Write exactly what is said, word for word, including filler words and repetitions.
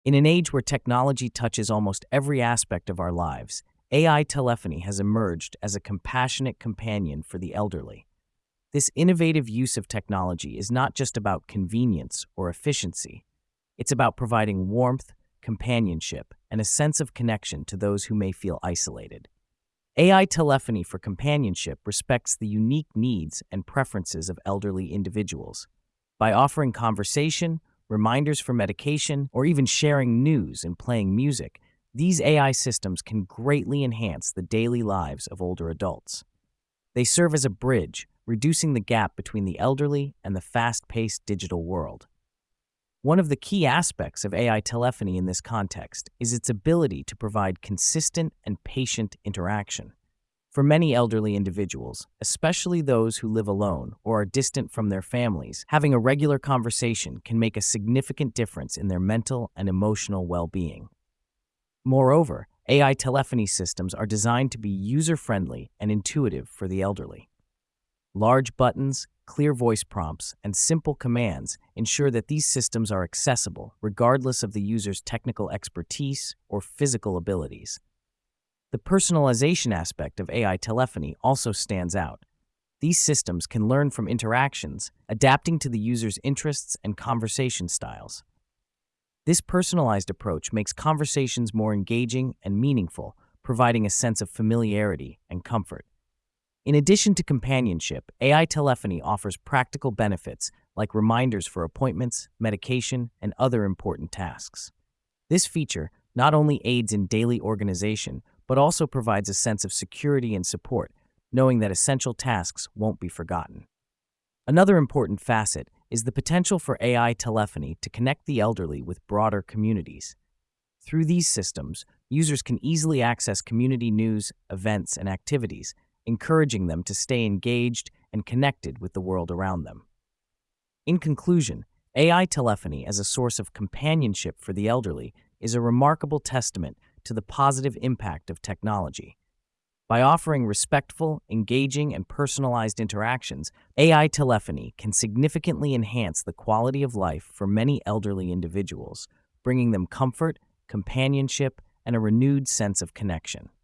In an age where technology touches almost every aspect of our lives, A I telephony has emerged as a compassionate companion for the elderly. This innovative use of technology is not just about convenience or efficiency. It's about providing warmth, companionship, and a sense of connection to those who may feel isolated. A I telephony for companionship respects the unique needs and preferences of elderly individuals. By offering conversation, reminders for medication, or even sharing news and playing music, these A I systems can greatly enhance the daily lives of older adults. They serve as a bridge, reducing the gap between the elderly and the fast-paced digital world. One of the key aspects of A I telephony in this context is its ability to provide consistent and patient interaction. For many elderly individuals, especially those who live alone or are distant from their families, having a regular conversation can make a significant difference in their mental and emotional well-being. Moreover, A I telephony systems are designed to be user-friendly and intuitive for the elderly. Large buttons, clear voice prompts, and simple commands ensure that these systems are accessible regardless of the user's technical expertise or physical abilities. The personalization aspect of A I telephony also stands out. These systems can learn from interactions, adapting to the user's interests and conversation styles. This personalized approach makes conversations more engaging and meaningful, providing a sense of familiarity and comfort. In addition to companionship, A I telephony offers practical benefits like reminders for appointments, medication, and other important tasks. This feature not only aids in daily organization, but also provides a sense of security and support, knowing that essential tasks won't be forgotten. Another important facet is the potential for A I telephony to connect the elderly with broader communities. Through these systems, users can easily access community news, events, and activities, encouraging them to stay engaged and connected with the world around them. In conclusion, A I telephony as a source of companionship for the elderly is a remarkable testament to the positive impact of technology. By offering respectful, engaging, and personalized interactions, A I telephony can significantly enhance the quality of life for many elderly individuals, bringing them comfort, companionship, and a renewed sense of connection.